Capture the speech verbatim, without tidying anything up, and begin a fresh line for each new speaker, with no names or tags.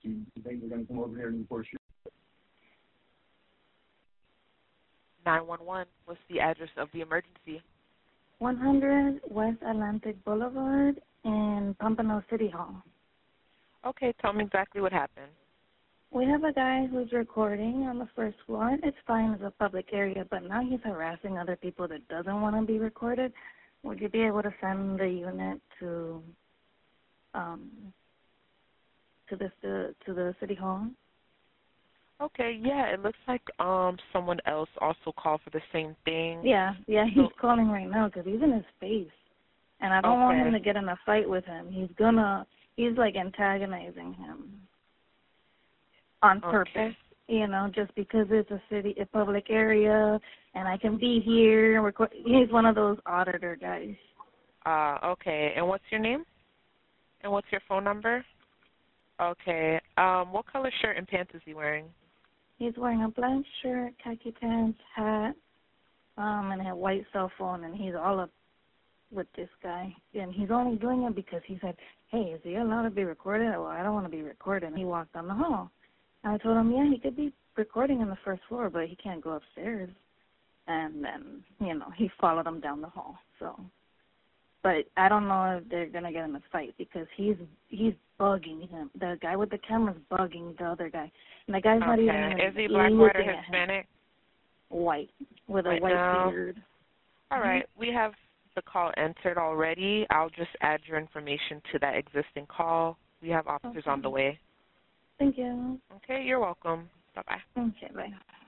you think they're going to come over here and enforce you?
nine one one, what's the address of the emergency?
one hundred West Atlantic Boulevard in Pompano City Hall.
Okay, tell me exactly what happened.
We have a guy who's recording on the first floor. It's fine as a public area, but now he's harassing other people that doesn't want to be recorded. Would you be able to send the unit to um to this to, to the city hall?
Okay, yeah, it looks like um someone else also called for the same thing.
Yeah, yeah, he's so, calling right now because he's in his face, and I don't
okay.
want him to get in a fight with him. He's gonna, he's like antagonizing him on
okay.
purpose, you know, just because it's a city, a public area, and I can be here. Record. He's one of those auditor guys.
Uh, okay, and what's your name? And what's your phone number? Okay, um, what color shirt and pants is he wearing?
He's wearing a black shirt, khaki pants, hat, um, and a white cell phone, and he's all up with this guy. And he's only doing it because he said, hey, is he allowed to be recorded? Well, I don't want to be recorded. And he walked down the hall. And I told him, yeah, he could be recording on the first floor, but he can't go upstairs. And then, you know, he followed him down the hall. So, but I don't know if they're going to get in a fight because he's he's bugging him. The guy with the camera's bugging the other guy. And the guy's
okay.
not even
Is he black, white, or Hispanic?
White, with a
white
white
now.
beard.
All
mm-hmm.
right. We have the call entered already. I'll just add your information to that existing call. We have officers
okay.
on the way.
Thank you.
Okay, you're welcome. Bye-bye.
Okay, bye.